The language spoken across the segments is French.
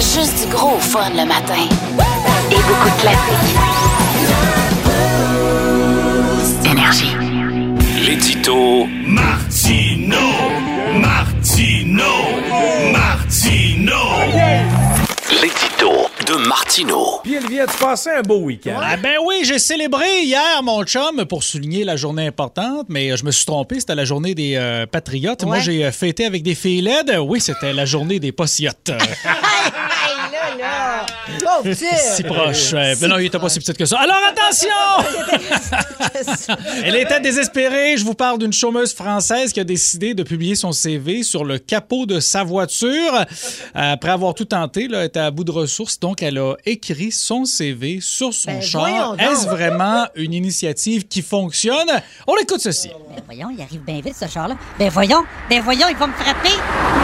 Juste du gros fun le matin. Et beaucoup de classiques. Énergie. L'édito Martino. L'édito de Martino. Puis Elvia, tu passais un beau week-end. Ah ben oui, j'ai célébré hier mon chum pour souligner la journée importante, mais je me suis trompé, c'était la journée des patriotes. Ouais. Moi, j'ai fêté avec des filles laides. Oui, c'était la journée des postiotes. là! Oh, si proche. Ben non, il était pas si petite que ça. Alors, attention! Elle était désespérée. Je vous parle d'une chômeuse française qui a décidé de publier son CV sur le capot de sa voiture. Après avoir tout tenté, là, elle était à bout de ressources, donc elle a écrit son CV sur son char. Est-ce vraiment une initiative qui fonctionne? On écoute ceci. Ben voyons, il arrive bien vite, ce char-là. Ben voyons, il va me frapper.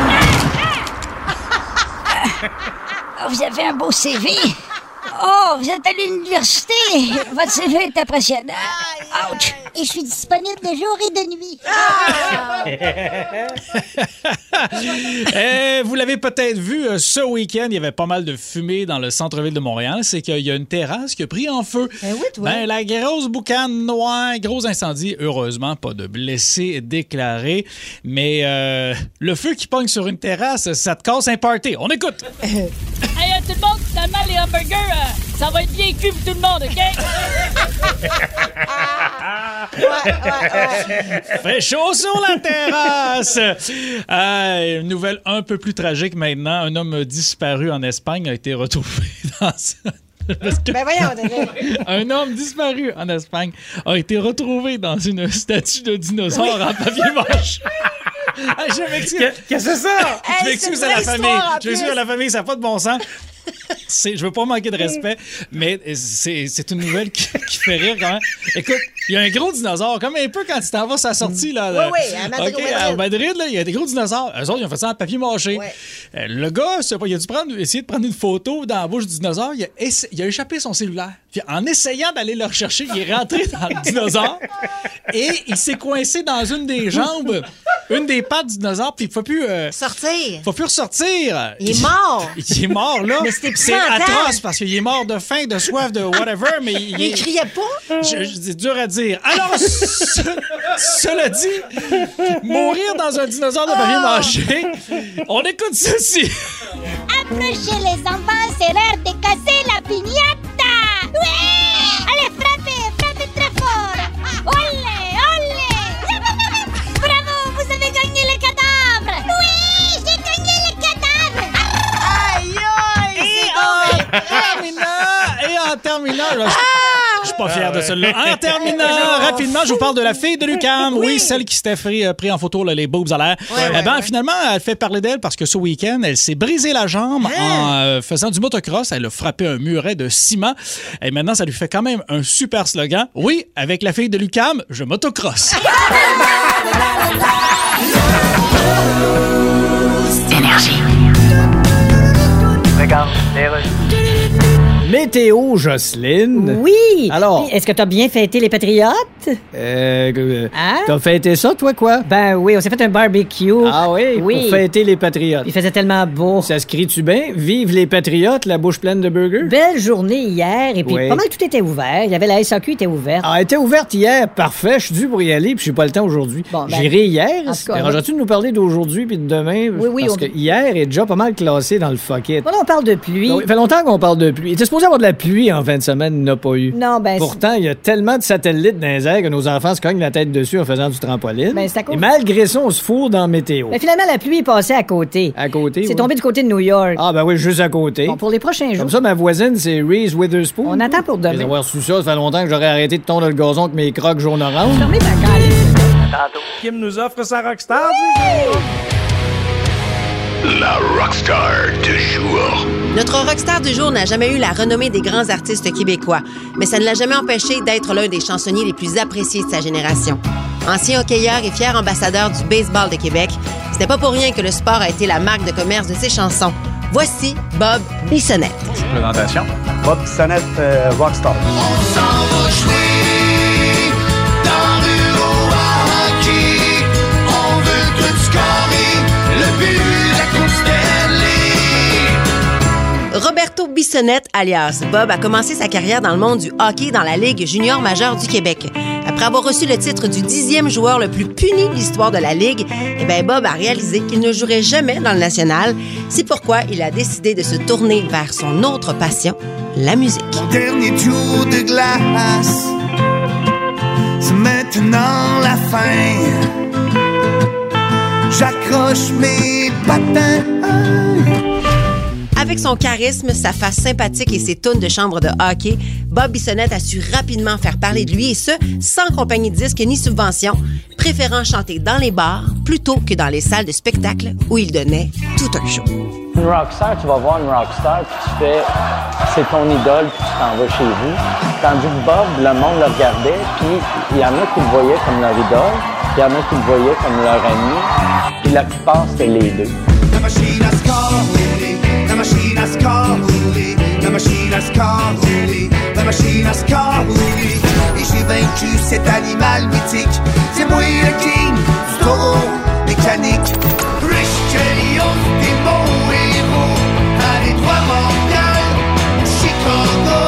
Vous avez un beau CV. Oh, vous êtes à l'université. Votre CV est impressionnant. Ouch. Et je suis disponible de jour et de nuit. Vous l'avez peut-être vu, ce week-end, il y avait pas mal de fumée dans le centre-ville de Montréal. C'est qu'il y a une terrasse qui a pris en feu. La grosse boucane noire, gros incendie. Heureusement, pas de blessés déclarés. Mais le feu qui pogne sur une terrasse, ça te casse un party. On écoute. Hey, tout le monde, finalement, les hamburgers, ça va être bien cuit pour tout le monde, OK? Fait chaud sur la terrasse! Une nouvelle un peu plus tragique maintenant. Un homme disparu en Espagne a été retrouvé dans... Ben voyons, un homme disparu en Espagne a été retrouvé dans une statue de dinosaure en papier mâché. Je m'excuse. Qu'est-ce que c'est ça? Je m'excuse à la famille. Je m'excuse à la famille, ça n'a pas de bon sens. Je veux pas manquer de respect, mais c'est une nouvelle qui fait rire quand même. Écoute, il y a un gros dinosaure, comme un peu quand tu t'en vas sur la sortie. Là, oui, à Madrid. Okay, à Madrid, il y a des gros dinosaures. Eux autres, ils ont fait ça en papier mâché. Ouais. Le gars, il a dû essayer de prendre une photo dans la bouche du dinosaure. Il a échappé son cellulaire. Puis en essayant d'aller le rechercher, il est rentré dans le dinosaure et il s'est coincé dans une des jambes, une des pattes du dinosaure, puis il ne faut plus... sortir. Il ne faut plus ressortir. Il est mort. Il est mort, là. Mais c'est atroce parce qu'il est mort de faim, de soif, de whatever, mais il criait pas. C'est dur à dire. Alors, cela dit, mourir dans un dinosaure de papier mâché, on écoute ceci. Approchez les enfants, c'est l'heure de casser la piñata. Oui! Allez, frappez très fort. Olé! Bravo, vous avez gagné le cadavre. Oui, j'ai gagné le cadavre. Et en terminant, je suis pas fier de celle-là. En terminant, rapidement, je vous parle de la fille de l'UQAM. Oui, celle qui s'était pris en photo, là, les boobs à l'air. Finalement, elle fait parler d'elle parce que ce week-end, elle s'est brisé la jambe en faisant du motocross. Elle a frappé un muret de ciment. Et maintenant, ça lui fait quand même un super slogan. Oui, avec la fille de l'UQAM, je motocross. Énergie. Regarde, Météo, Jocelyne. Oui. Alors. Est-ce que t'as bien fêté les Patriotes? T'as fêté ça, toi, quoi? Ben oui, on s'est fait un barbecue. Ah oui? Oui. Pour fêter les Patriotes. Il faisait tellement beau. Ça se crie-tu bien? Vive les Patriotes, la bouche pleine de burgers? Belle journée hier, et puis Oui. pas mal tout était ouvert. Il y avait la SAQ était ouverte. Ah, elle était ouverte hier. Parfait, je suis dû pour y aller, puis j'ai pas le temps aujourd'hui. Bon, ben, j'irai hier. en tout cas, Dérangeras-tu de nous parler d'aujourd'hui puis de demain? Oui, Parce que hier est déjà pas mal classé dans le fuck it. Voilà, on parle de pluie. Ah oui, fait longtemps qu'on parle de pluie. Il était supposé avoir de la pluie en fin de semaine, il n'a pas eu. Non, ben... Pourtant, il y a tellement de satellites dans les airs que nos enfants se cognent la tête dessus en faisant du trampoline. Ben, c'est à cause... Et malgré ça, on se fourre dans la météo. Ben, finalement, la pluie est passée à côté. À côté, C'est oui. tombé du côté de New York. Ah, ben oui, juste à côté. Bon, pour les prochains jours... Comme ça, ma voisine, c'est Reese Witherspoon. On attend pour demain. Mais avoir su ça fait longtemps que j'aurais arrêté de tondre le gazon avec mes crocs jaune orange. Fermez ta gueule. Kim nous offre sa rockstar du jour. La rockstar du jour. Notre rockstar du jour n'a jamais eu la renommée des grands artistes québécois, mais ça ne l'a jamais empêché d'être l'un des chansonniers les plus appréciés de sa génération. Ancien hockeyeur et fier ambassadeur du baseball de Québec, ce n'est pas pour rien que le sport a été la marque de commerce de ses chansons. Voici Bob Bissonnette. Présentation. Bob Bissonnette, rockstar. On s'en va jouer dans le haut à hockey. On veut tout scorer, le but, la coupe Stanley. Otto Bissonnette, alias Bob, a commencé sa carrière dans le monde du hockey dans la Ligue junior majeure du Québec. Après avoir reçu le titre du 10e joueur le plus puni de l'histoire de la Ligue, Bob a réalisé qu'il ne jouerait jamais dans le national. C'est pourquoi il a décidé de se tourner vers son autre passion, la musique. Mon dernier tour de glace, c'est maintenant la fin. J'accroche mes patins. Avec son charisme, sa face sympathique et ses tounes de chambre de hockey, Bob Bissonnette a su rapidement faire parler de lui et ce, sans compagnie de disques ni subvention, préférant chanter dans les bars plutôt que dans les salles de spectacle où il donnait tout un show. Une rockstar, tu vas voir une rockstar, puis tu fais, c'est ton idole, puis tu t'en vas chez vous. Tandis que Bob, le monde le regardait, puis il y en a qui le voyaient comme leur idole, puis il y en a qui le voyaient comme leur ami, puis la plupart, c'était les deux. La machine à score roulé, la machine à score roulé, la machine à score roulé, la machine à score roulé. Et j'ai vaincu cet animal mythique, c'est moi le king du taureau mécanique. Rich Kelly, des bons héros, à l'Étoile Montréal, Chicago.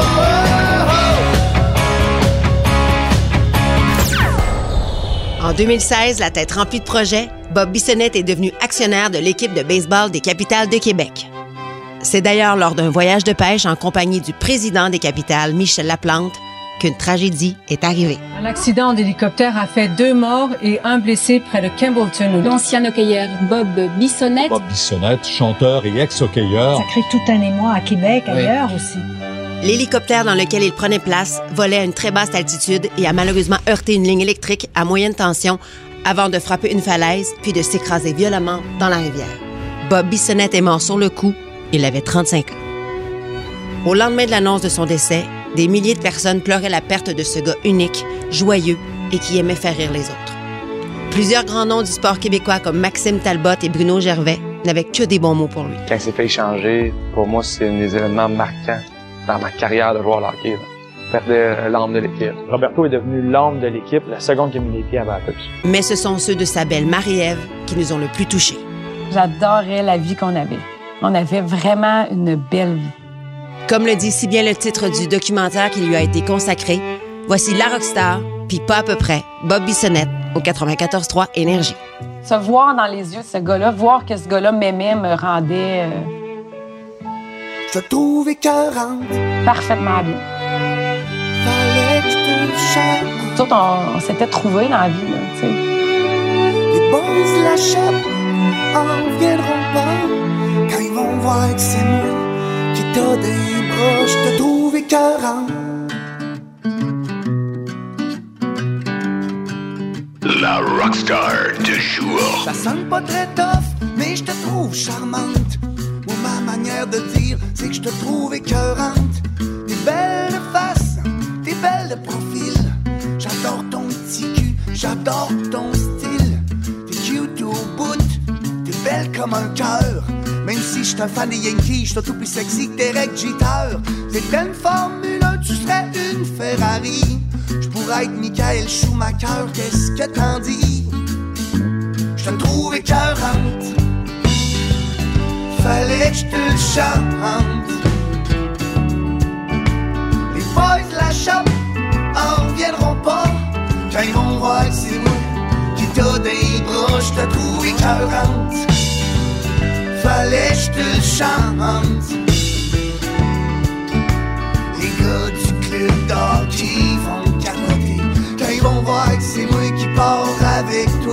En 2016, la tête remplie de projets, Bob Bissonnette est devenu actionnaire de l'équipe de baseball des Capitals de Québec. C'est d'ailleurs lors d'un voyage de pêche en compagnie du président des Capitals, Michel Laplante, qu'une tragédie est arrivée. Un accident d'hélicoptère a fait 2 morts et 1 blessé près de Campbellton. L'ancien hockeyeur Bob Bissonnette. Bob Bissonnette, chanteur et ex-hockeyeur. Ça crée tout un émoi à Québec, ailleurs aussi. L'hélicoptère dans lequel il prenait place volait à une très basse altitude et a malheureusement heurté une ligne électrique à moyenne tension avant de frapper une falaise puis de s'écraser violemment dans la rivière. Bob Bissonnette est mort sur le coup. Il avait 35 ans. Au lendemain de l'annonce de son décès, des milliers de personnes pleuraient la perte de ce gars unique, joyeux et qui aimait faire rire les autres. Plusieurs grands noms du sport québécois comme Maxime Talbot et Bruno Gervais n'avaient que des bons mots pour lui. Quand il s'est fait échanger, pour moi, c'est un des événements marquants dans ma carrière de joueur de hockey. Je perdais l'âme de l'équipe. Roberto est devenu l'âme de l'équipe la seconde qu'il a mis les pieds à la puce. Mais ce sont ceux de sa belle Marie-Ève qui nous ont le plus touchés. J'adorais la vie qu'on avait. On avait vraiment une belle vie. Comme le dit si bien le titre du documentaire qui lui a été consacré, voici la rockstar, puis pas à peu près, Bob Bissonnette, au 94.3 Énergie. Se voir dans les yeux de ce gars-là, voir que ce gars-là m'aimait, me rendait... Je te trouve écœurante. Parfaitement bien. Fallait que je te le chante. Nous autres, on s'était trouvés dans la vie, là, tu sais. Les boys de la shop en viendront pas quand ils vont voir que c'est moi qui t'a des bras. Je te trouve écœurante. La rockstar du jour. Ça sonne pas très tough, mais je te trouve charmante. Moi, ma manière de dire, c'est que je te trouve écœurante. T'es belle de face, t'es belle de profil. J'adore ton petit cul, j'adore ton style. T'es cute au bout, t'es belle comme un cœur. Même si j'suis un fan des Yankees, j'suis tout plus sexy que Derek Jeter. C'était une Formule 1, tu serais une Ferrari. J'pourrais être Michael Schumacher, qu'est-ce que t'en dis? J'te trouve écœurante. Fallait que je te le chante. Les boys de la shop en reviendront pas quand ils vont voir que c'est moi qui t'a des bras. Je te trouve écœurante. Fallait que je te le chante. Les gars du club d'hockey vont capoter quand ils vont voir que c'est moi qui pars avec toi.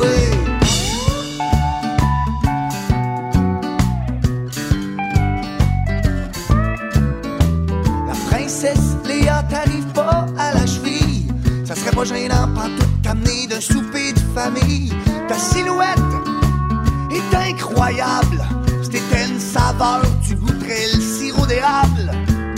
Léa, t'arrives pas à la cheville. Ça serait pas gênant pantoute t'amener d'un souper de famille. Ta silhouette est incroyable. Si t'étais une saveur, tu goûterais le sirop d'érable.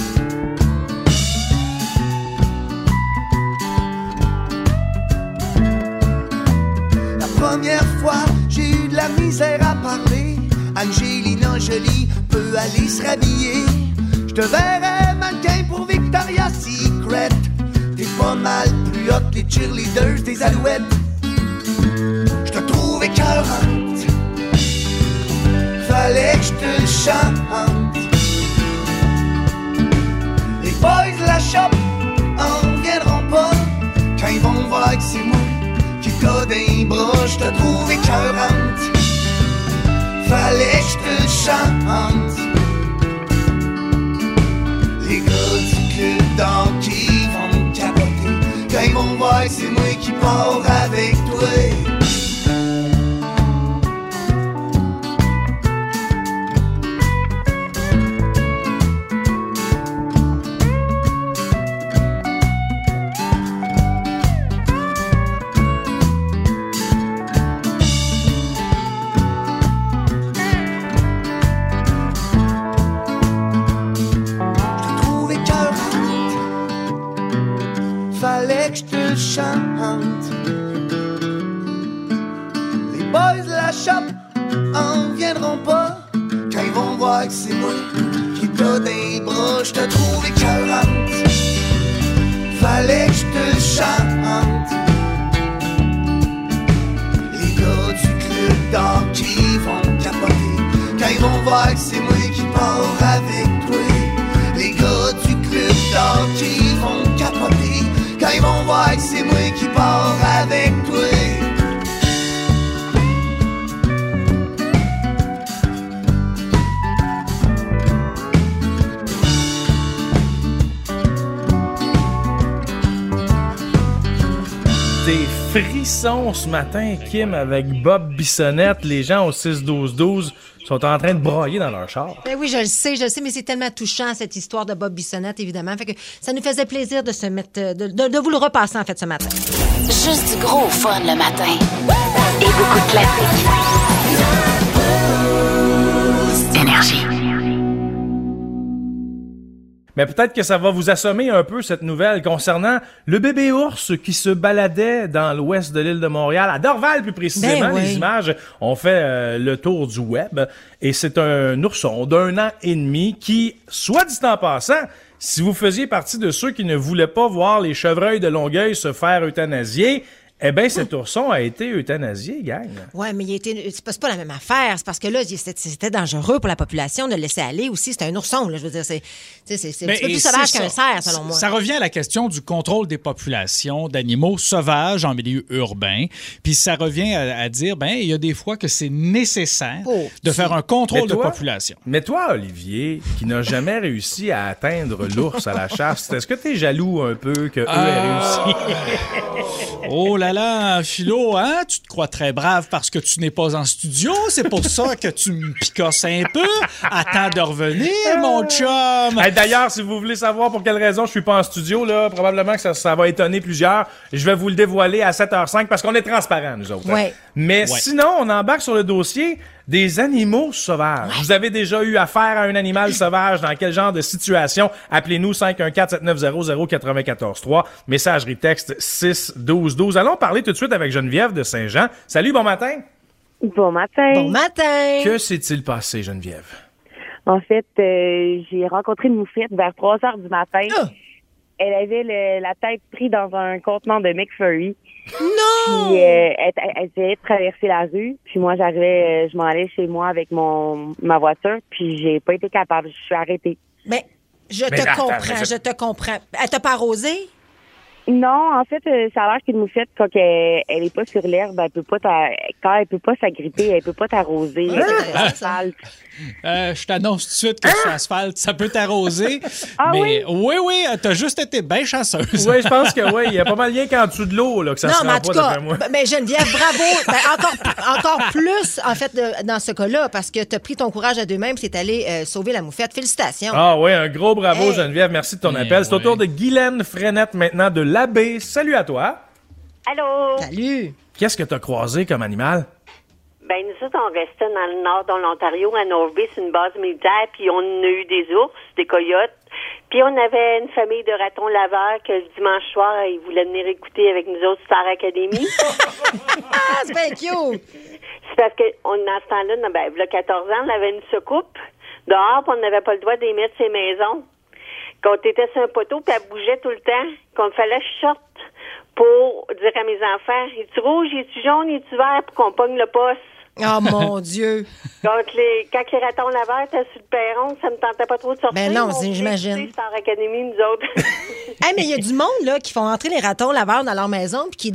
La première fois, j'ai eu de la misère à parler. Angelina Jolie peut aller se rhabiller. Je te verrais mannequin pour Victoria's Secret. T'es pas mal plus hot que les cheerleaders des Alouettes. Je te trouve écœurante. Fallait que je te le chante. que c'est moi qui t'a des bras, je te trouve écœurante. Fallait que je te le chante. Les gars du club d'hockey vont me capoter quand ils vont voir que c'est moi qui pars avec toi. Fallait que je te le chante. Les boys de la shop en viendront pas quand ils vont voir que c'est moi qui t'a des bras, je te trouve écœurante. Fallait que je te le chante. Les gars du club d'hockey vont capoter quand ils vont voir que c'est moi qui pars avec toi. Les gars du club d'hockey vont capoter quand ils vont voir que c'est moi qui pars avec toi. Des frissons ce matin, Kim, avec Bob Bissonnette. Les gens au 6-12-12 sont en train de brailler dans leur char. Ben oui, je le sais, mais c'est tellement touchant, cette histoire de Bob Bissonnette, évidemment. Fait que ça nous faisait plaisir de se mettre, de vous le repasser, en fait, ce matin. Juste du gros fun le matin. Et beaucoup de classiques. Énergie. Mais peut-être que ça va vous assommer un peu, cette nouvelle concernant le bébé ours qui se baladait dans l'ouest de l'île de Montréal, à Dorval plus précisément. Ben oui. Les images ont fait le tour du web. Et c'est un ourson d'1 an et demi qui, soit dit en passant, si vous faisiez partie de ceux qui ne voulaient pas voir les chevreuils de Longueuil se faire euthanasier, eh bien, cet ourson a été euthanasié, gang. Ouais, mais c'est pas la même affaire. C'est parce que là, c'était dangereux pour la population de le laisser aller aussi. C'était un ourson, là. Je veux dire, c'est un petit peu plus sauvage qu'un cerf, selon moi. Ça revient à la question du contrôle des populations d'animaux sauvages en milieu urbain. Puis ça revient à dire, il y a des fois que c'est nécessaire de faire un contrôle de population. Mais toi, Olivier, qui n'a jamais réussi à atteindre l'ours à la chasse, est-ce que t'es jaloux un peu que eux aient réussi? Oh là, Philo, hein? Tu te crois très brave parce que tu n'es pas en studio. C'est pour ça que tu me picosses un peu. Attends de revenir, mon chum. Hey, d'ailleurs, si vous voulez savoir pour quelle raison je suis pas en studio, là, probablement que ça va étonner plusieurs. Je vais vous le dévoiler à 7h05 parce qu'on est transparents, nous autres. Ouais. Mais sinon, on embarque sur le dossier des animaux sauvages. Vous avez déjà eu affaire à un animal sauvage? Dans quel genre de situation? Appelez-nous 514-7900-943. Messagerie texte 6-12-12. Allons parler tout de suite avec Geneviève de Saint-Jean. Salut, bon matin. Bon matin. Bon matin. Que s'est-il passé, Geneviève? En fait, j'ai rencontré une moufette vers 3h du matin. Elle avait la tête prise dans un contenant de McFlurry. Non! Puis elle essayait de traverser la rue. Puis moi, j'arrivais, je m'en allais chez moi avec ma voiture. Puis j'ai pas été capable. Je suis arrêtée. Mais je te comprends. Elle t'a pas arrosé? Non, en fait, ça a l'air qu'une moufette, quand elle est pas sur l'herbe, quand elle peut pas s'agripper, elle peut pas t'arroser. Je t'annonce tout de suite que sur l'asphalte, ça peut t'arroser. Mais oui, t'as juste été bien chanceuse. Oui, je pense que oui, il y a pas mal rien qu'en dessous de l'eau là, que ça se rend pas, d'après moi. Mais Geneviève, bravo. Encore plus, en fait, dans ce cas-là, parce que t'as pris ton courage à deux-mêmes et t'es allé sauver la moufette. Félicitations. Ah oui, un gros bravo, Geneviève. Merci de ton appel. C'est au tour de Guylaine Frenette maintenant de l'Abbé. Salut à toi. Allô. Salut. Qu'est-ce que t'as croisé comme animal? Ben, nous autres, on restait dans le nord de l'Ontario, à North Bay, c'est une base militaire, puis on a eu des ours, des coyotes, puis on avait une famille de ratons laveurs que le dimanche soir, ils voulaient venir écouter avec nous autres Star Academy. C'est bien cute! C'est parce que dans ce temps-là, il y a 14 ans, on avait une soucoupe dehors, puis on n'avait pas le droit d'émettre ses maisons. Quand on était sur un poteau, puis elle bougeait tout le temps, qu'on fallait que je sorte pour dire à mes enfants, es-tu rouge, es-tu jaune, es-tu vert, pour qu'on pogne le poste. Oh, mon Dieu. Quand les ratons laveurs étaient sur le perron, ça me tentait pas trop de sortir. Ben non, j'imagine. Star Academy, nous autres. Hey, mais il y a du monde là qui font entrer les ratons laveurs dans leur maison puis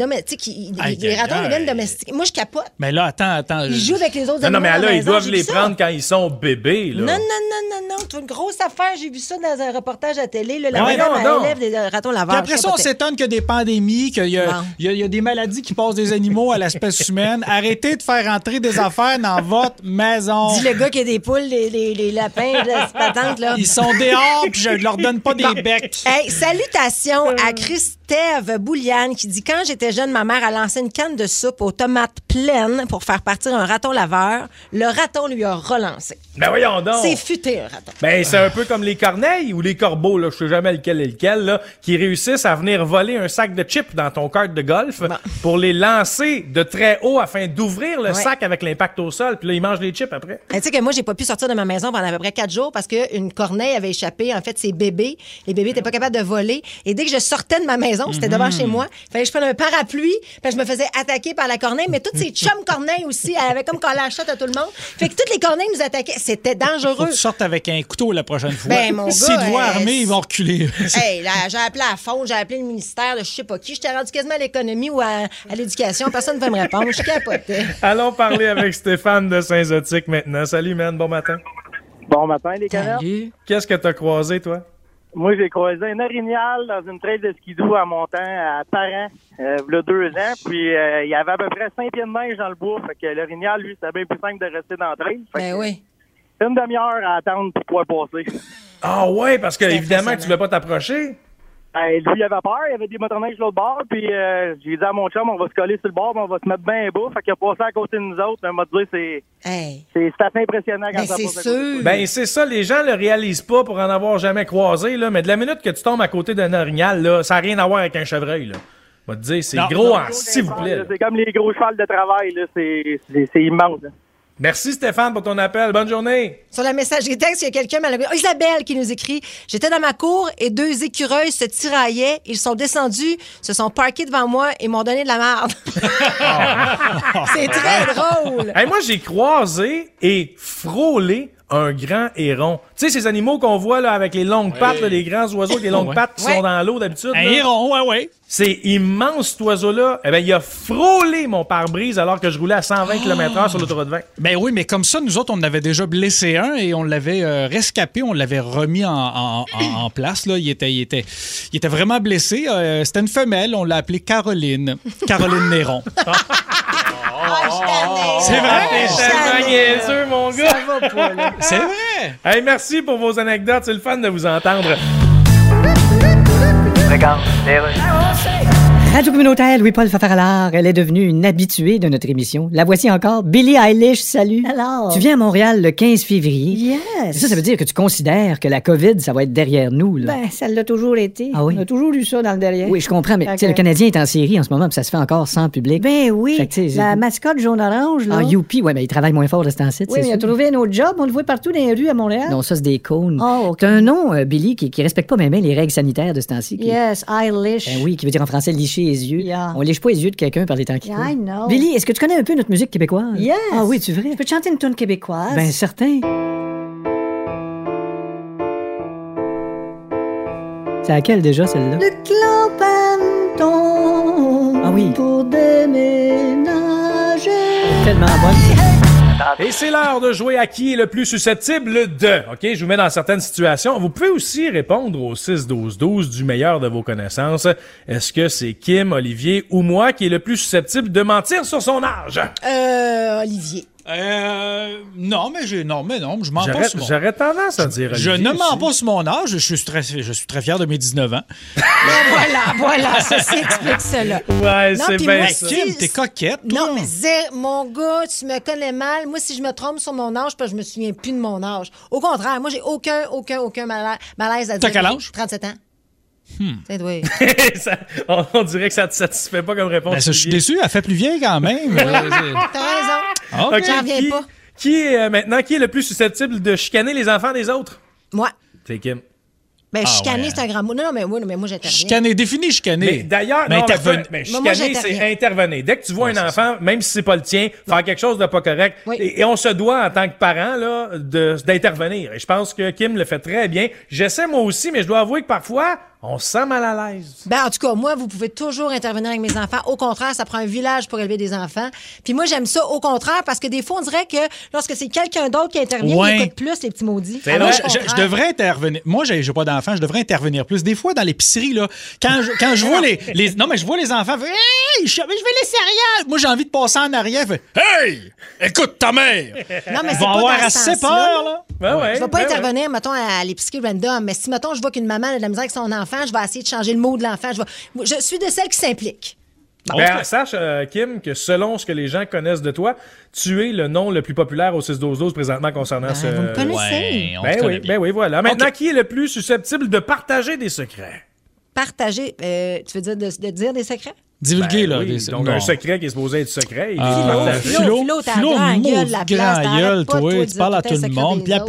les ratons deviennent domestiqués. Moi, je capote. Mais là, attends. Ils jouent avec les autres animaux. Non, mais dans la là, ils maison, doivent j'ai les vu ça. prendre quand ils sont bébés. Là. Non. C'est une grosse affaire. J'ai vu ça dans un reportage à télé. Là, la Ouais, madame, non. elle élève des ratons laveurs. Puis après ça, on s'étonne qu'il y a des pandémies, qu'il y a des maladies qui passent des animaux à l'espèce humaine. Arrêtez de faire entrer des affaires dans votre maison. Dis le gars qui a des poules, les lapins, la patente, là. Ils sont dehors, puis je leur donne pas des becs. Hey, salutations à Christève Bouliane qui dit « Quand j'étais jeune, ma mère a lancé une canne de soupe aux tomates pleines pour faire partir un raton laveur. Le raton lui a relancé. » Ben voyons donc. C'est futé, un raton. Ben, c'est un peu comme les corneilles ou les corbeaux, là, je sais jamais lequel est lequel, là, qui réussissent à venir voler un sac de chips dans ton kart de golf pour les lancer de très haut afin d'ouvrir le sac avec l'impact au sol, puis là, ils mangent les chips après. Tu sais que moi, j'ai pas pu sortir de ma maison pendant à peu près 4 jours parce qu'une corneille avait échappé. En fait, ses bébés. Les bébés étaient pas capables de voler. Et dès que je sortais de ma maison, c'était devant chez moi, il fallait que je prenne un parapluie, puis je me faisais attaquer par la corneille. Mais toutes ces chums corneilles aussi, elle avait comme collé la chatte à tout le monde. Fait que toutes les corneilles nous attaquaient. C'était dangereux. Faut que tu sortes avec un couteau la prochaine fois. Ben, mon gars, S'ils te voient armés, ils vont reculer. Hey, là, j'ai appelé à la faune, j'ai appelé le ministère de je sais pas qui. J'étais rendu quasiment à l'économie ou à l'éducation. Personne ne veut me répondre. Je capotais. Allons parler avec Stéphane de Saint-Zotique maintenant. Salut, man. Bon matin. Bon matin, les canettes. Qu'est-ce que t'as croisé, toi? Moi, j'ai croisé un orignal dans une trail de skidoo en montant à Parent, il y a 2 ans. Puis, il y avait à peu près 5 pieds de neige dans le bois. Fait que l'orignal, lui, c'était bien plus simple de rester dans la trail. Ben oui. Une demi-heure à attendre pour pouvoir passer. Ah ouais, parce que évidemment, tu voulais pas t'approcher. Lui, il avait peur, il y avait des motoneiges sur l'autre bord, puis j'ai dit à mon chum, on va se coller sur le bord, on va se mettre bien bas. Fait qu'il a passé à côté de nous autres, mais on m'a dit, c'est assez impressionnant quand ça passe à côté. Ben, c'est ça, les gens le réalisent pas pour en avoir jamais croisé, là, mais de la minute que tu tombes à côté d'un orignal, là, ça n'a rien à voir avec un chevreuil, là. On va te dire, c'est gros, s'il vous plaît. C'est comme les gros chevals de travail, là, c'est immense. Là. Merci Stéphane pour ton appel. Bonne journée. Sur la messagerie texte, il y a quelqu'un, Isabelle, qui nous écrit « J'étais dans ma cour et 2 écureuils se tiraillaient. Ils sont descendus, se sont parqués devant moi et m'ont donné de la merde. » C'est très drôle. Hey, moi, j'ai croisé et frôlé un grand héron. Tu sais, ces animaux qu'on voit là avec les longues pattes, là, les grands oiseaux avec les longues pattes qui sont dans l'eau d'habitude. Un héron, ouais. C'est immense, cet oiseau-là. Eh bien, il a frôlé mon pare-brise alors que je roulais à 120 km/h sur l'autoroute 20. Ben oui, mais comme ça, nous autres, on en avait déjà blessé un et on l'avait rescapé, on l'avait remis en place. Là. Il était vraiment blessé. C'était une femelle, on l'a appelée Caroline. Caroline Néron. C'est vrai, t'es tellement niaiseux, mon gars. Ça va pas, là. C'est vrai. Hey, merci pour vos anecdotes. C'est le fun de vous entendre. Regarde, Radio communautaire Louis-Paul Fafaralard, elle est devenue une habituée de notre émission. La voici encore, Billie Eilish, salut. Alors? Tu viens à Montréal le 15 février. Yes. Ça veut dire que tu considères que la COVID, ça va être derrière nous, là. Ben, ça l'a toujours été. Ah oui? On a toujours eu ça dans le derrière. Oui, je comprends, mais tu sais, le Canadien est en série en ce moment, puis ça se fait encore sans public. Ben oui, Fait que, tu sais, la mascotte jaune-orange, là. Ah, youpi, ouais, mais il travaille moins fort de ce temps-ci, Oui, mais il a trouvé un autre job. On le voit partout dans les rues à Montréal. Non, ça, c'est des cônes. Oh, OK. T'as un nom, Billy, qui respecte pas même les règles sanitaires de ce temps-ci. Yes, Eilish. Ben oui, qui veut dire en français licher les yeux. Yeah. On lèche pas les yeux de quelqu'un par les temps qui Yeah, courent. I know. Billy, est-ce que tu connais un peu notre musique québécoise? Yes. Ah oui, tu vrai? Je peux te chanter une tune québécoise? Ben certain. C'est laquelle déjà, celle-là? Le clan Panton. Ah oui. Pour déménager. Tellement bonne. Et c'est l'heure de jouer à qui est le plus susceptible de. OK, je vous mets dans certaines situations. Vous pouvez aussi répondre au 6-12-12 du meilleur de vos connaissances. Est-ce que c'est Kim, Olivier ou moi qui est le plus susceptible de mentir sur son âge? Olivier. Non, je mens pas sur mon âge. J'aurais tendance à dire Olivier. Je ne mens aussi. pas sur mon âge. Je suis très fier de mes 19 ans. Voilà, ceci explique cela. Ouais, Non, c'est puis bien moi, ça. Kim, t'es coquette, toi. Non, mais mon gars, tu me connais mal. Moi, si je me trompe sur mon âge, parce que je me souviens plus de mon âge. Au contraire, moi, j'ai aucun malaise à dire. T'as quel âge? 37 ans. Oui. On dirait que ça te satisfait pas comme réponse. Ben, je suis déçu, elle fait plus vieille quand même. T'as raison. OK, J'en reviens pas. Qui est le plus susceptible de chicaner les enfants des autres? Moi. C'est Kim. Ben, chicaner, c'est un grand mot. Non, mais moi, j'interviens. Chicaner, définis chicaner. Mais d'ailleurs, chicaner, c'est intervenir. Dès que tu vois un enfant, même si c'est pas le tien, faire quelque chose de pas correct, et on se doit, en tant que parent, là, d'intervenir. Et je pense que Kim le fait très bien. J'essaie moi aussi, mais je dois avouer que parfois, on se sent mal à l'aise. Ben, en tout cas, moi, vous pouvez toujours intervenir avec mes enfants. Au contraire, ça prend un village pour élever des enfants. Puis moi, j'aime ça au contraire parce que des fois, on dirait que lorsque c'est quelqu'un d'autre qui intervient, il écoute plus les petits maudits. Moi, je devrais intervenir. Moi, j'ai pas d'enfants, je devrais intervenir plus. Des fois, dans l'épicerie, là, quand je vois non, mais je vois les enfants, hey, je veux les céréales. Moi, j'ai envie de passer en arrière. Hey, écoute ta mère. Non, mais ils vont avoir assez peur, là. Je vais pas intervenir, mettons, à l'épicerie random. Mais si, mettons, je vois qu'une maman a de la misère avec son enfant, je vais essayer de changer le mot de l'enfant. Je suis de celles qui s'impliquent. Sache, Kim, que selon ce que les gens connaissent de toi, tu es le nom le plus populaire au 6-12-12 présentement concernant ce... Vous me connaissez. Ben oui, voilà. Maintenant, qui est le plus susceptible de partager des secrets? Partager? Tu veux dire de dire des secrets? Divulguer, là. Oui, donc, un secret qui est supposé être secret. Philo, t'as grand gueule, la place. Grand gueule, toi, tu parles à tout le monde. Plia.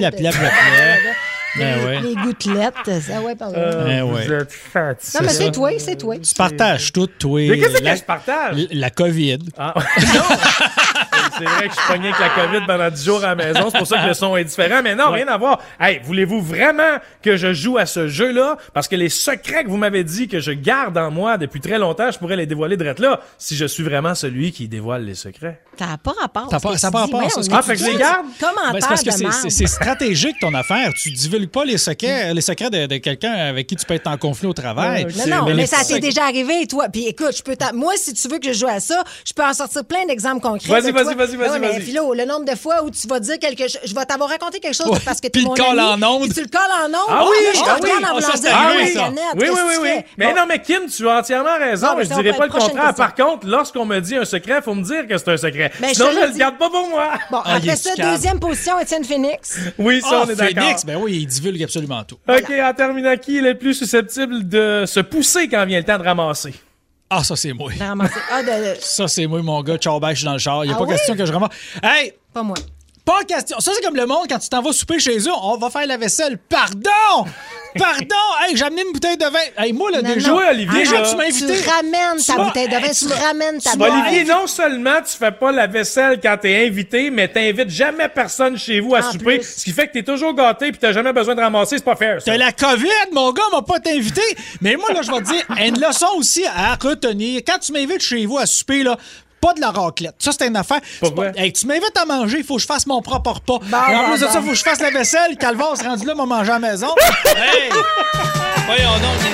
Les gouttelettes. Ça, pardon. Vous êtes fatigué. Non, mais c'est toi. Tu partages tout, toi. Mais qu'est-ce que je partage? La COVID. Non! C'est vrai que je suis pogné avec la COVID pendant 10 jours à la maison. C'est pour ça que le son est différent. Mais non, rien à voir. Hey, voulez-vous vraiment que je joue à ce jeu-là? Parce que les secrets que vous m'avez dit que je garde en moi depuis très longtemps, je pourrais les dévoiler de là si je suis vraiment celui qui dévoile les secrets. Ça n'a pas rapport. Ça n'a pas rapport. Fait que je les garde? Commentaire c'est parce que c'est stratégique ton affaire. Tu divulgues pas les secrets de quelqu'un avec qui tu peux être en conflit au travail. Non, mais ça t'est déjà arrivé, toi. Puis écoute, moi, si tu veux que je joue à ça, je peux en sortir plein d'exemples concrets. Vas-y. Mais Philo, le nombre de fois où tu vas dire quelque chose, je vais t'avoir raconté quelque chose parce que tu es mon ami. Puis le call en ondes. Tu le colles en ondes. Ah oui, oui. Mais non, mais Kim, tu as entièrement raison. Je dirais pas le contraire. Par contre, lorsqu'on me dit un secret, il faut me dire que c'est un secret. Sinon, je le garde pas pour moi. Bon, après ça, deuxième position, Étienne Phoenix. Oui, ça, on est d'accord. Phoenix, ben oui, il divulgue absolument tout. OK, en terminant, qui est le plus susceptible de se pousser quand vient le temps de ramasser? Ah, ça, c'est moi. Ça, c'est moi, mon gars. Ciao, bye, je suis dans le char. Il n'y a pas question que je ramasse. Hey! Pas moi. Pas question. Ça, c'est comme le monde, quand tu t'en vas souper chez eux, on va faire la vaisselle. Pardon! Hey, j'ai amené une bouteille de vin. Hey, moi, là, déjà, Olivier, tu m'as invité. Tu ramènes ta bouteille de vin, tu ramènes ta boîte. Olivier, non seulement tu fais pas la vaisselle quand t'es invité, mais t'invites jamais personne chez vous à souper. Ce qui fait que t'es toujours gâté pis t'as jamais besoin de ramasser. C'est pas fair, ça. T'as la COVID, mon gars, m'a pas t'invité. Mais moi, là, je vais te dire, une leçon aussi à retenir. Quand tu m'invites chez vous à souper, là, pas de la raclette. Ça, c'est une affaire. Hey, tu m'invites à manger, il faut que je fasse mon propre repas. Et en plus de ça, il faut que je fasse la vaisselle. Calvas rendu là, m'a mangé à la maison. Hey! Voyons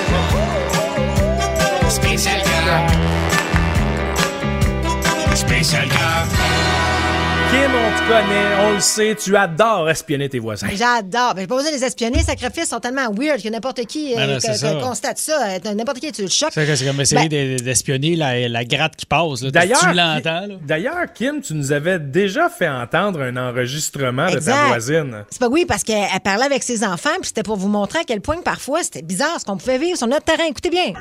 donc. Spécial gars. Spécial gars. Kim, on te connaît, on le sait, tu adores espionner tes voisins. J'adore. Ben, j'ai pas besoin de les espionner. Les sacrifices sont tellement weird que n'importe qui constate ça. N'importe qui, tu le choques. C'est comme essayer d'espionner la gratte qui passe. Là. D'ailleurs, tu l'entends. Là. D'ailleurs, Kim, tu nous avais déjà fait entendre un enregistrement de ta voisine. C'est pas parce qu'elle parlait avec ses enfants, puis c'était pour vous montrer à quel point que parfois c'était bizarre ce qu'on pouvait vivre sur notre terrain. Écoutez bien.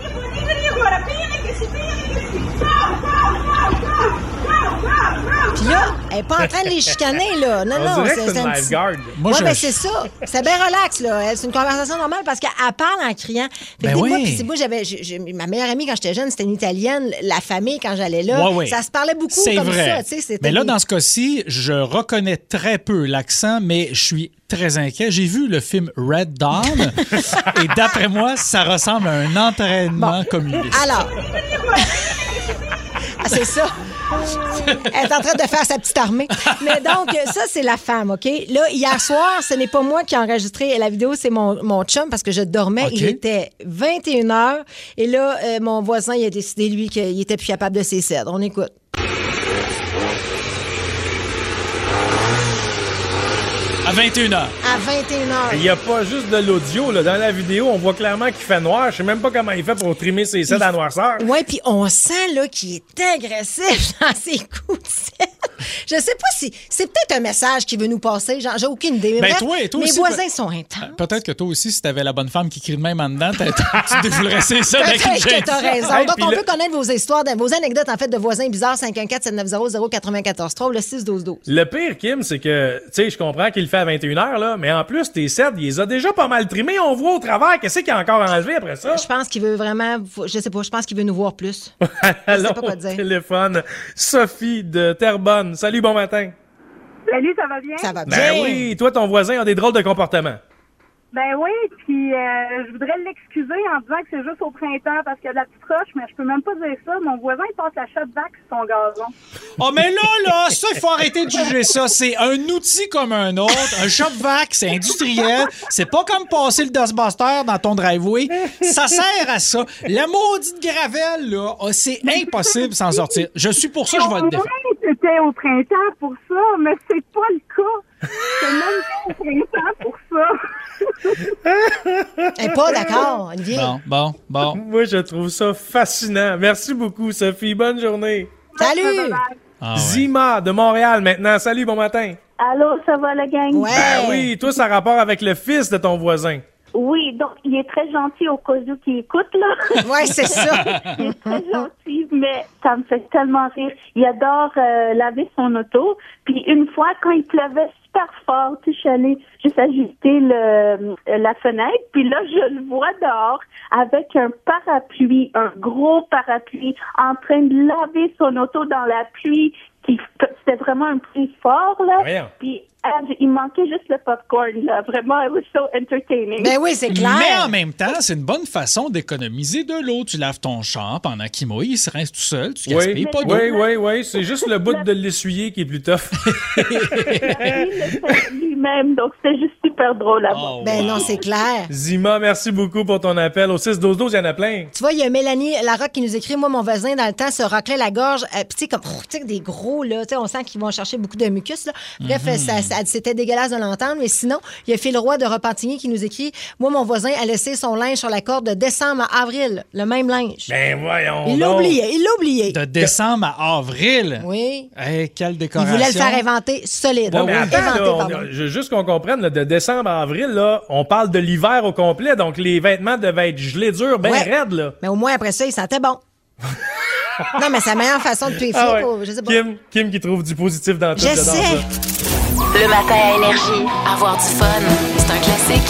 Puis là, elle n'est pas en train de les chicaner, là. Non, c'est un lifeguard. Ben c'est ça. C'est bien relax, là. C'est une conversation normale parce qu'elle parle en criant. Fait que moi, j'avais ma meilleure amie quand j'étais jeune, c'était une Italienne. La famille, quand j'allais là, ça se parlait beaucoup comme vrai. ça. Mais là, dans ce cas-ci, je reconnais très peu l'accent, mais je suis très inquiet. J'ai vu le film Red Dawn et d'après moi, ça ressemble à un entraînement communiste. Alors... c'est ça. Elle est en train de faire sa petite armée. Mais donc, ça, c'est la femme, OK? Là, hier soir, ce n'est pas moi qui ai enregistré la vidéo, c'est mon chum, parce que je dormais. Okay. Il était 21h. Et là, mon voisin, il a décidé, lui, qu'il était plus capable de ses cèdres. On écoute. À 21h. À 21h. Il n'y a pas juste de l'audio. Là. Dans la vidéo, on voit clairement qu'il fait noir. Je sais même pas comment il fait pour trimer ses cèdres à noirceur. Oui, puis on sent là qu'il est agressif dans ses coups de cèdre. Je sais pas si c'est peut-être un message qu'il veut nous passer. J'ai aucune idée. Mais bref, toi mes aussi, voisins sont intenses. Peut-être que toi aussi, si t'avais la bonne femme qui crie de même en dedans, tu te défoulerais ça avec une Peut-être que t'as raison. Hey, Donc, puis on le- veut connaître vos histoires, vos anecdotes, en fait, de voisins bizarres. 514-790-0943 ou le 612-12. Le pire, Kim, c'est que, tu sais, je comprends qu'il le fait à 21h, là, mais en plus, tes sets, il les a déjà pas mal trimés. On voit au travers. Qu'est-ce qu'il a encore enlevé après ça? Je pense qu'il veut vraiment... Je sais pas, je pense qu'il veut nous voir plus. Allô, pas quoi dire. téléphone. Sophie de Terrebonne. Salut, bon matin. Salut, ça va bien? Ça va bien. Ben oui, toi, ton voisin a des drôles de comportements. Ben oui, puis je voudrais l'excuser en disant que c'est juste au printemps parce qu'il y a de la petite roche, mais je peux même pas dire ça. Mon voisin, il passe la shot-vac sur son gazon. Oh, mais là, ça, il faut arrêter de juger ça. C'est un outil comme un autre. Un shop-vac, c'est industriel. C'est pas comme passer le Dustbuster dans ton driveway. Ça sert à ça. La maudite gravelle, là, c'est impossible s'en sortir. Je suis pour ça, je vais le défendre. C'était au printemps pour ça, mais c'est pas le cas. C'est même pas au printemps pour ça. Elle est pas d'accord, Olivier. Bon. Moi, je trouve ça fascinant. Merci beaucoup, Sophie. Bonne journée. Salut! Ah ouais. Zima de Montréal maintenant. Salut, bon matin. Allô, ça va la gang? Ouais. Ben oui, toi, ça a rapport avec le fils de ton voisin. Oui, donc il est très gentil au cas où qui écoute, là. Ouais, c'est ça. Il est très gentil, mais ça me fait tellement rire. Il adore laver son auto. Puis une fois, quand il pleuvait super fort, tu sais, je suis allée juste ajuster la fenêtre. Puis là, je le vois dehors avec un parapluie, un gros parapluie, en train de laver son auto dans la pluie. C'était vraiment un pluie fort, là. Voyons. Puis il manquait juste le popcorn, là. Vraiment, it was so entertaining. Ben oui, c'est clair. Mais en même temps, c'est une bonne façon d'économiser de l'eau. Tu laves ton champ pendant qu'il mouille, il se rince tout seul, tu gaspilles pas d'eau. Oui. C'est juste le bout de l'essuyer qui est plus tough. Il le fait lui-même, donc c'était juste super drôle à voir. Ben non, c'est clair. Zima, merci beaucoup pour ton appel. Au 6-12-12, il y en a plein. Tu vois, il y a Mélanie Larocque qui nous écrit, moi, mon voisin, dans le temps, se raclait la gorge. Puis, tu sais, comme tu sais, des gros, là. Tu sais, on sent qu'ils vont chercher beaucoup de mucus, là. Bref, c'était dégueulasse de l'entendre. Mais sinon, il y a Phil Roy de Repentigny qui nous écrit, moi, mon voisin a laissé son linge sur la corde de décembre à avril. Le même linge. Ben voyons. Il l'a oublié. De décembre à avril. Oui. Hey, quelle Il décoration. voulait le faire inventer solide. Ouais, mais attends, Inventé, là, pardon. juste qu'on comprenne, là, de décembre à avril, là, on parle de l'hiver au complet, donc les vêtements devaient être gelés durs, bien Ouais. raides, là. Mais au moins, après ça, il sentait bon. Non, mais c'est la meilleure façon de purifier. Ah ouais. Je sais pas. Kim qui trouve du positif dans tout. Je j'adore sais. ça. Le matin à Énergie, avoir du fun, c'est un classique.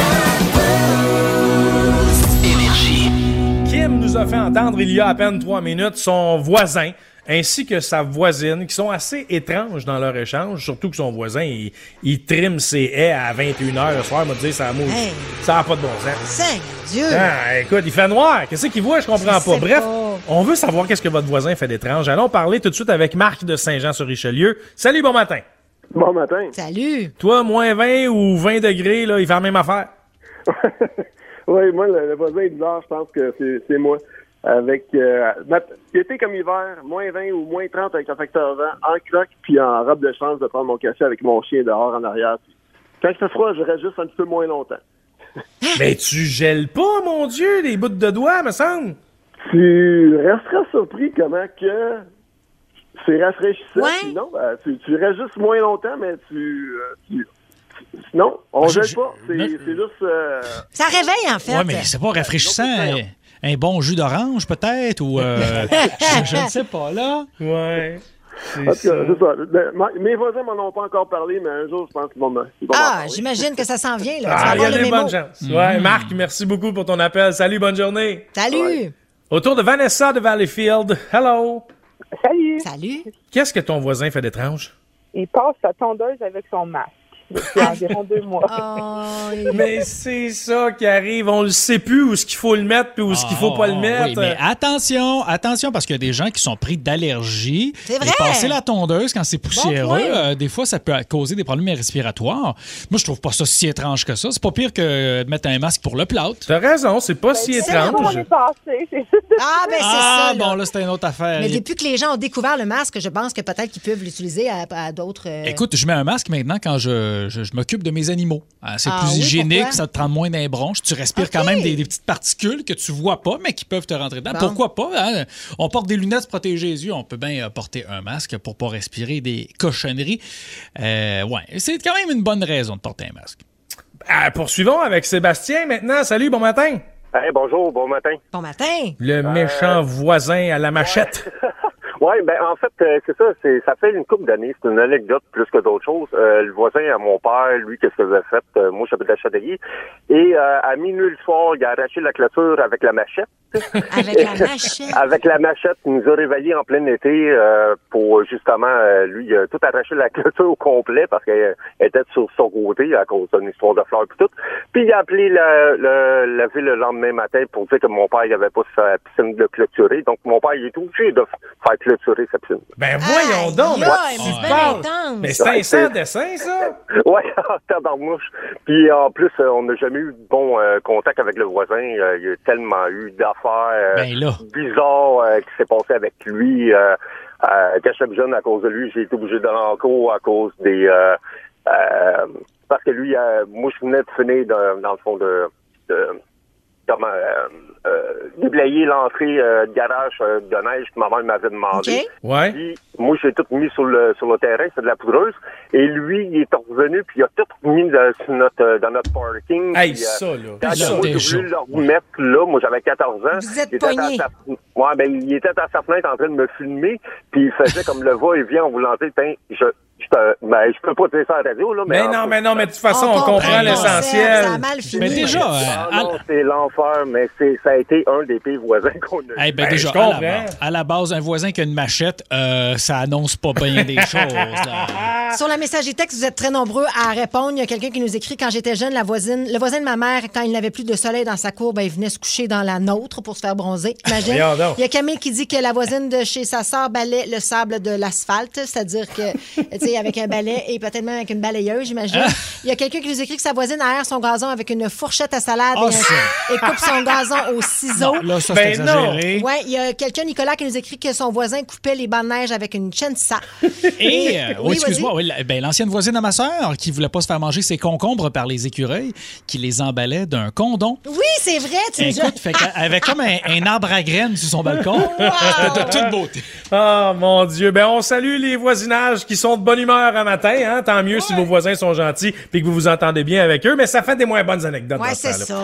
Énergie. Kim nous a fait entendre il y a à peine 3 minutes son voisin ainsi que sa voisine qui sont assez étranges dans leur échange, surtout que son voisin, il trime ses haies à 21h le soir, m'a dit ça mouille. Hey. Ça n'a pas de bon sens. Seigneur Dieu. Ah, écoute, il fait noir. Qu'est-ce qu'il voit? Je comprends Je pas. sais Bref, pas. on veut savoir qu'est-ce que votre voisin fait d'étrange. Allons parler tout de suite avec Marc de Saint-Jean-sur-Richelieu. Salut, bon matin. Bon matin. Salut. Toi, moins 20 ou 20 degrés, là, il fait la même affaire. Oui, moi, le voisin bizarre, je pense que c'est moi. Avec été comme hiver, moins 20 ou moins 30 avec un facteur vent, en croque puis en robe de chambre de prendre mon café avec mon chien dehors en arrière. Puis, quand il fait froid, je reste juste un petit peu moins longtemps. Mais tu gèles pas, mon Dieu, des bouts de doigts, me semble. Tu resteras surpris comment que c'est rafraîchissant. Ouais. Puis non, tu restes juste moins longtemps, mais non, on gèle pas. C'est juste... Ça réveille, en fait. Ouais, mais c'est pas rafraîchissant. Un bon jus d'orange, peut-être, ou... je ne sais pas, là. Ouais. En tout cas, c'est ça. Mes voisins m'en ont pas encore parlé, mais un jour, je pense qu'ils vont m'en parler. J'imagine que ça s'en vient, là. Tu vas Ah, il y avoir a le des mémo. bonnes chances. Ouais, Marc, merci beaucoup pour ton appel. Salut, bonne journée. Salut. Ouais. Autour de Vanessa de Valleyfield. Hello. Salut. Salut. Qu'est-ce que ton voisin fait d'étrange? Il passe sa tondeuse avec son masque depuis environ 2 mois. Mais c'est ça qui arrive. On le sait plus où est-ce qu'il faut le mettre puis où est-ce qu'il faut pas le mettre. Oui, mais attention, parce qu'il y a des gens qui sont pris d'allergies. C'est vrai. Et passer la tondeuse quand c'est poussiéreux, Bon point. des fois, ça peut causer des problèmes respiratoires. Moi, je trouve pas ça si étrange que ça. C'est pas pire que de mettre un masque pour le plâtre. T'as raison, c'est pas si étrange. On est passé. Ah, ben c'est ça. Bon, Là. là, c'est une autre affaire. Mais depuis que les gens ont découvert le masque, je pense que peut-être qu'ils peuvent l'utiliser à d'autres... Écoute, je mets un masque maintenant quand je je m'occupe de mes animaux. C'est plus oui, hygiénique, pourquoi? ça te prend moins d'un bronche. Tu respires quand même des petites particules que tu vois pas, mais qui peuvent te rentrer dedans. Bon. Pourquoi pas? Hein? On porte des lunettes pour protéger les yeux. On peut bien porter un masque pour pas respirer des cochonneries. C'est quand même une bonne raison de porter un masque. Poursuivons avec Sébastien maintenant. Salut, bon matin. Hey, bonjour, bon matin. Bon matin. Le méchant voisin à la machette. Oui, ben en fait, c'est ça, ça fait une couple d'années, c'est une anecdote plus que d'autres choses. Le voisin à mon père, lui, qu'est-ce qu'il avait fait? Moi, j'habite à Châteauguay. Et à minuit le soir, il a arraché la clôture avec la machette. Avec la machette? Avec la machette, il nous a réveillés en plein été pour justement, lui, il a tout arraché la clôture au complet parce qu'elle était sur son côté à cause d'une histoire de fleurs et tout. Puis il a appelé la ville le lendemain matin pour dire que mon père, il avait pas sa piscine de clôturer. Donc mon père, il est obligé de faire clôturer sa piscine. Ben voyons donc! Mais c'est un sans dessin, ça? Ouais, tabarnouche. Puis en plus, on n'a jamais eu de bon contact avec le voisin. Il y a tellement eu d'affaires bizarres qui s'est passé avec lui. Quand j'étais jeune, à cause de lui, j'ai été obligé d'aller en cours à cause des... parce que lui, moi, je venais de finir dans le fond de déblayer l'entrée de garage de neige que ma mère m'avait demandé. Okay. Ouais. Puis, moi, j'ai tout mis sur le terrain, c'est de la poudreuse. Et lui, il est revenu, puis il a tout mis dans notre parking. Hey, puis, ça, là. Quand j'ai voulu le remettre là, moi, j'avais 14 ans. Vous êtes pogné. Ouais, ben, il était à sa fenêtre en train de me filmer, puis il faisait comme le va-et-vient en voulant dire, je peux pas dire ça à la radio, là. Mais non, mais de toute façon, on comprend l'essentiel. Ça a mal fini. Mais déjà, non, c'est l'enfer, mais ça a été un des pires voisins qu'on a eu. Déjà, à la base, un voisin qui a une machette, ça annonce pas bien des choses. Là. Sur la messagerie texte, vous êtes très nombreux à répondre. Il y a quelqu'un qui nous écrit, quand j'étais jeune, le voisin de ma mère, quand il n'avait plus de soleil dans sa cour, il venait se coucher dans la nôtre pour se faire bronzer. Imagine. Il y a Camille qui dit que la voisine de chez sa sœur balait le sable de l'asphalte, c'est-à-dire que, tu sais, avec un balai et peut-être même avec une balayeuse, j'imagine. Il y a quelqu'un qui nous écrit que sa voisine aère son gazon avec une fourchette à salade et coupe son gazon au ciseau. Non, là, ça, c'est exagéré. Oui, il y a quelqu'un, Nicolas, qui nous écrit que son voisin coupait les bancs de neige avec une chensa. Et, excuse-moi, l'ancienne voisine à ma sœur qui voulait pas se faire manger ses concombres par les écureuils, qui les emballait d'un condom. Oui, c'est vrai. Écoute, elle avait comme un arbre à graines sur son balcon. C'était de toute beauté. Oh, mon Dieu. Ben, on salue les voisinages qui sont de bonne humeur à matin, hein. Tant mieux si vos voisins sont gentils puis que vous vous entendez bien avec eux, mais ça fait des moins bonnes anecdotes. Ouais, c'est ça.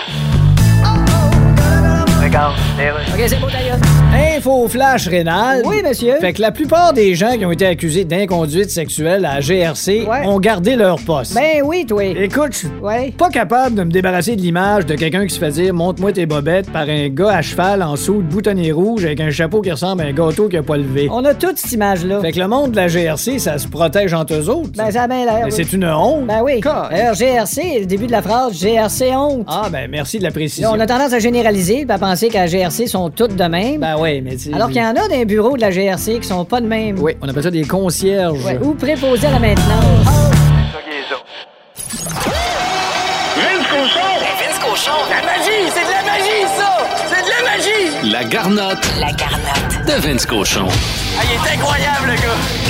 OK, c'est beau, d'ailleurs. Info flash rénal. Oui, monsieur. Fait que la plupart des gens qui ont été accusés d'inconduite sexuelle à la GRC ont gardé leur poste. Ben oui, toi. Écoute, je suis pas capable de me débarrasser de l'image de quelqu'un qui se fait dire « Montre-moi tes bobettes » par un gars à cheval en soude boutonné rouge avec un chapeau qui ressemble à un gâteau qui a pas levé. On a toute cette image-là. Fait que le monde de la GRC, ça se protège entre eux autres. Ben, ça a bien l'air. Mais c'est une honte. Ben oui. D'ailleurs, GRC, le début de la phrase « GRC honte ». Ah, ben merci de la précision. Là, on a tendance à généraliser et à penser qu'à la GRC sont toutes de même. Ben oui, mais alors qu'il y en a dans les bureaux de la GRC qui sont pas de même. Oui, on appelle ça des concierges. Ouais, ou préposés à la maintenance. Vince Cochon! La magie! C'est de la magie, ça! C'est de la magie! La garnotte. La garnotte. De Vince Cochon. Ah, il est incroyable, le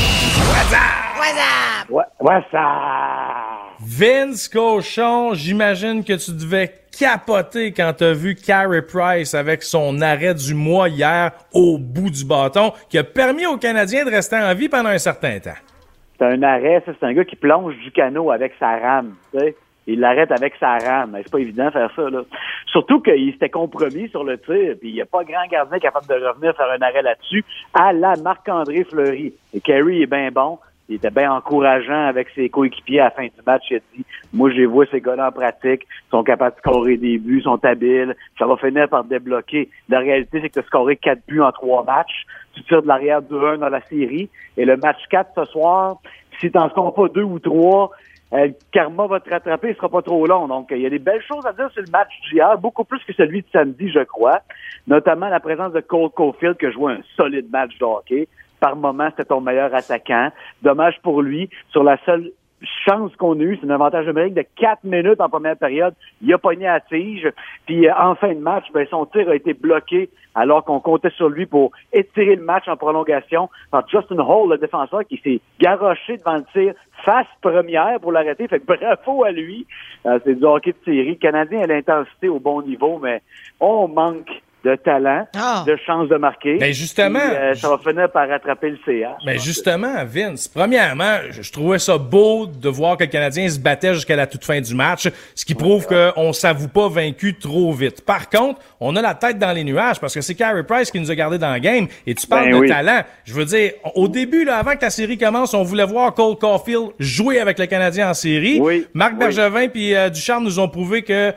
gars! What's up? Vince Cochon, j'imagine que tu devais capoter quand t'as vu Carey Price avec son arrêt du mois hier au bout du bâton qui a permis aux Canadiens de rester en vie pendant un certain temps. C'est un arrêt, ça, c'est un gars qui plonge du canot avec sa rame, tu sais. Il l'arrête avec sa rame. C'est pas évident de faire ça, là. Surtout qu'il s'était compromis sur le tir, puis il n'y a pas grand gardien capable de revenir faire un arrêt là-dessus à la Marc-André Fleury. Et Carey est bien bon. Il était bien encourageant avec ses coéquipiers à la fin du match. Il a dit, moi, je les vois, ces gars-là en pratique, sont capables de scorer des buts, sont habiles, ça va finir par débloquer. La réalité, c'est que tu as scoré 4 buts en 3 matchs. Tu tires de l'arrière 2-1 dans la série. Et le match 4 ce soir, si tu n'en scores pas 2 ou 3, le karma va te rattraper, il sera pas trop long. Donc, il y a des belles choses à dire sur le match d'hier, beaucoup plus que celui de samedi, je crois. Notamment la présence de Cole Caulfield, qui a joué un solide match de hockey. Par moment, c'était ton meilleur attaquant. Dommage pour lui. Sur la seule chance qu'on a eue, c'est un avantage numérique de 4 minutes en première période. Il a pogné à la tige. Puis en fin de match, son tir a été bloqué alors qu'on comptait sur lui pour étirer le match en prolongation par Justin Hall, le défenseur, qui s'est garoché devant le tir face première pour l'arrêter. Fait que bravo à lui. C'est du hockey de série. Le Canadien a l'intensité au bon niveau, mais on manque de talent, de chance de marquer. Ben justement, ça va finir par rattraper le CA. Ben justement, Vince, premièrement, je trouvais ça beau de voir que le Canadien se battait jusqu'à la toute fin du match, ce qui prouve qu'on s'avoue pas vaincu trop vite. Par contre, on a la tête dans les nuages parce que c'est Carey Price qui nous a gardés dans le game et tu parles de talent. Je veux dire, au début, là, avant que la série commence, on voulait voir Cole Caulfield jouer avec le Canadien en série. Marc Bergevin puis Ducharme nous ont prouvé que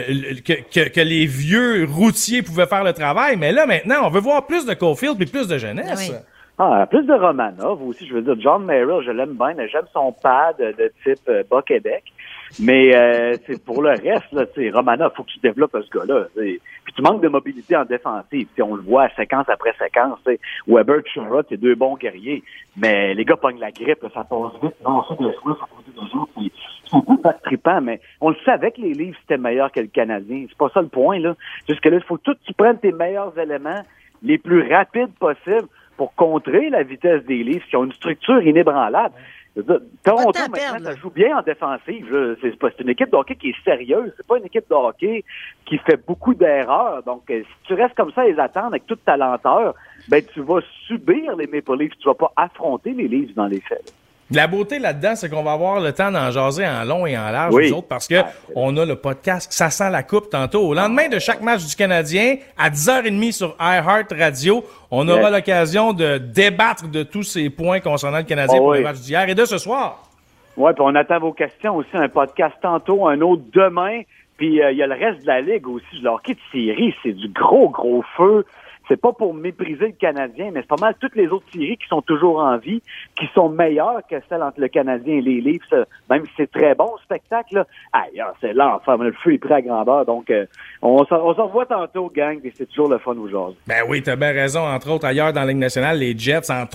les vieux routiers pouvaient faire le travail, mais là, maintenant, on veut voir plus de Caulfield puis plus de jeunesse. Plus de Romanov aussi, je veux dire. John Merrill, je l'aime bien, j'aime son pad de type Bas-Québec, mais c'est pour le reste, là, Romanov, faut que tu développes ce gars-là. Puis tu manques de mobilité en défensive. T'sais, on le voit séquence après séquence. T'sais. Weber, Chara, t'es deux bons guerriers, mais les gars pognent la grippe, là, ça passe vite. Non, ça, de ça passe deux jours. C'est un peu pas trippant, mais on le savait que les Leafs c'était meilleur que le Canadien. C'est pas ça le point, là. Jusque-là, il faut que tu prennes tes meilleurs éléments les plus rapides possibles pour contrer la vitesse des Leafs qui ont une structure inébranlable. Toronto, maintenant, ça joue bien en défensive. C'est une équipe de hockey qui est sérieuse. C'est pas une équipe de hockey qui fait beaucoup d'erreurs. Donc, si tu restes comme ça et les attendre avec toute ta lenteur, ben tu vas subir les Maple Leafs. Tu vas pas affronter les Leafs dans les faits. La beauté là-dedans, c'est qu'on va avoir le temps d'en jaser en long et en large, nous autres, parce que on a le podcast Ça sent la coupe tantôt. Au lendemain de chaque match du Canadien, à 10h30 sur iHeart Radio, on aura l'occasion de débattre de tous ces points concernant le Canadien pour le match d'hier et de ce soir. Oui, puis on attend vos questions aussi. Un podcast tantôt, un autre demain. Puis il y a le reste de la Ligue aussi. Le hockey de série, c'est du gros feu. C'est pas pour mépriser le Canadien, mais c'est pas mal toutes les autres séries qui sont toujours en vie, qui sont meilleures que celles entre le Canadien et les Leafs. Même si c'est très bon spectacle, là, ailleurs, c'est l'enfer. Le feu est prêt à grandeur. Donc, on s'en revoit tantôt, gang, et c'est toujours le fun aujourd'hui. Ben oui, t'as bien raison. Entre autres, ailleurs dans la Ligue nationale, les Jets en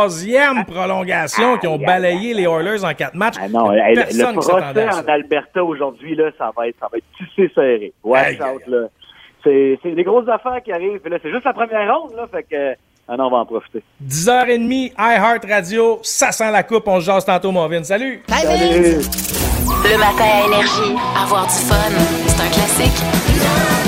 3e prolongation qui ont balayé les Oilers en 4 matchs. Le procès en Alberta aujourd'hui, là, ça va être tissé serré. Watch out, là. C'est des grosses affaires qui arrivent. Là, c'est juste la première ronde, là, fait que on va en profiter. 10h30, iHeart Radio, ça sent la coupe, on se jase tantôt, Marvin. Salut! Salut! Le matin à Énergie, avoir du fun, c'est un classique.